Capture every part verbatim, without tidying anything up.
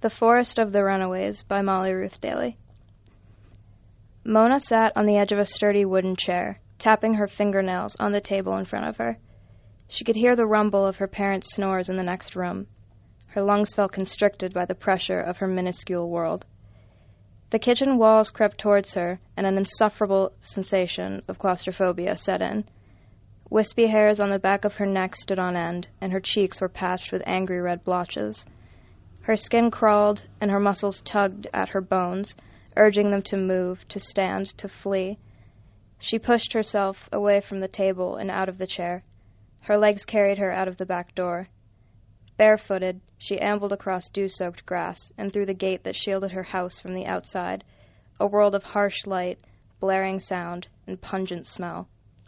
The Forest of the Runaways by Molly Ruth Daly. Mona sat on the edge of a sturdy wooden chair, tapping her fingernails on the table in front of her. She could hear the rumble of her parents' snores in the next room. Her lungs felt constricted by the pressure of her minuscule world. The kitchen walls crept towards her, and an insufferable sensation of claustrophobia set in. Wispy hairs on the back of her neck stood on end, and her cheeks were patched with angry red blotches. Her skin crawled, and her muscles tugged at her bones, urging them to move, to stand, to flee. She pushed herself away from the table and out of the chair. Her legs carried her out of the back door. Barefooted, she ambled across dew-soaked grass and through the gate that shielded her house from the outside, a world of harsh light, blaring sound, and pungent smell.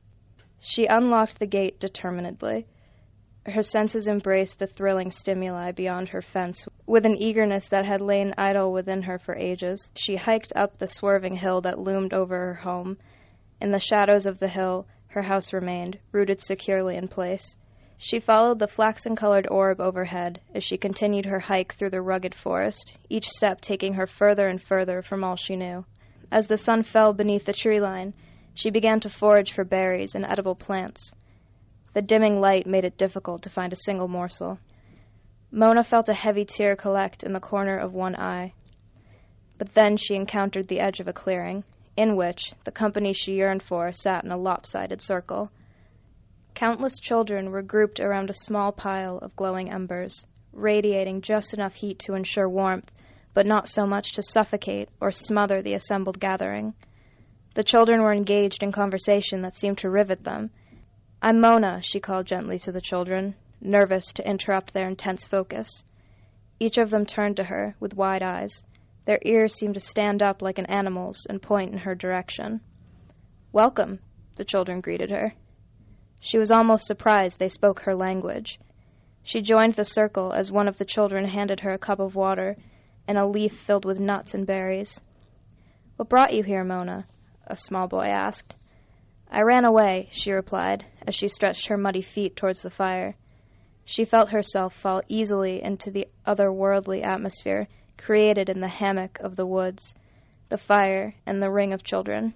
She unlocked the gate determinedly. Her senses embraced the thrilling stimuli beyond her fence with an eagerness that had lain idle within her for ages. She hiked up the swerving hill that loomed over her home. In the shadows of the hill, her house remained, rooted securely in place. She followed the flaxen-colored orb overhead as she continued her hike through the rugged forest, each step taking her further and further from all she knew. As the sun fell beneath the tree line, she began to forage for berries and edible plants. The dimming light made it difficult to find a single morsel. Mona felt a heavy tear collect in the corner of one eye. But then she encountered the edge of a clearing, in which the company she yearned for sat in a lopsided circle. Countless children were grouped around a small pile of glowing embers, radiating just enough heat to ensure warmth, but not so much to suffocate or smother the assembled gathering. The children were engaged in conversation that seemed to rivet them. "I'm Mona," she called gently to the children, nervous to interrupt their intense focus. Each of them turned to her with wide eyes. Their ears seemed to stand up like an animal's and point in her direction. "Welcome," the children greeted her. She was almost surprised they spoke her language. She joined the circle as one of the children handed her a cup of water and a leaf filled with nuts and berries. "What brought you here, Mona?" a small boy asked. "I ran away," she replied, as she stretched her muddy feet towards the fire. She felt herself fall easily into the otherworldly atmosphere created in the hammock of the woods, the fire, and the ring of children.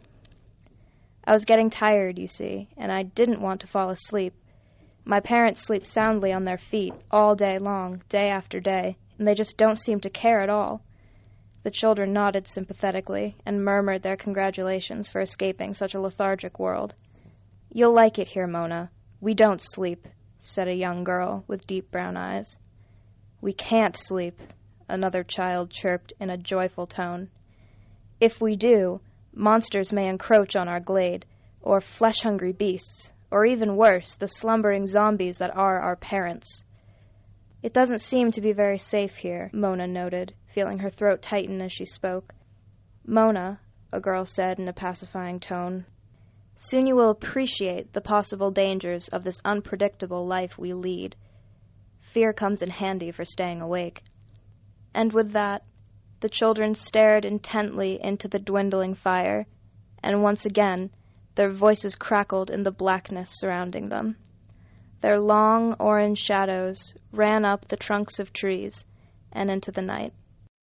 "I was getting tired, you see, and I didn't want to fall asleep. My parents sleep soundly on their feet all day long, day after day, and they just don't seem to care at all." The children nodded sympathetically and murmured their congratulations for escaping such a lethargic world. "You'll like it here, Mona. We don't sleep," said a young girl with deep brown eyes. "We can't sleep," another child chirped in a joyful tone. "If we do, monsters may encroach on our glade, or flesh-hungry beasts, or even worse, the slumbering zombies that are our parents." "It doesn't seem to be very safe here," Mona noted, feeling her throat tighten as she spoke. "Mona," a girl said in a pacifying tone, "soon you will appreciate the possible dangers of this unpredictable life we lead. Fear comes in handy for staying awake." And with that, the children stared intently into the dwindling fire, and once again their voices crackled in the blackness surrounding them. Their long orange shadows ran up the trunks of trees and into the night.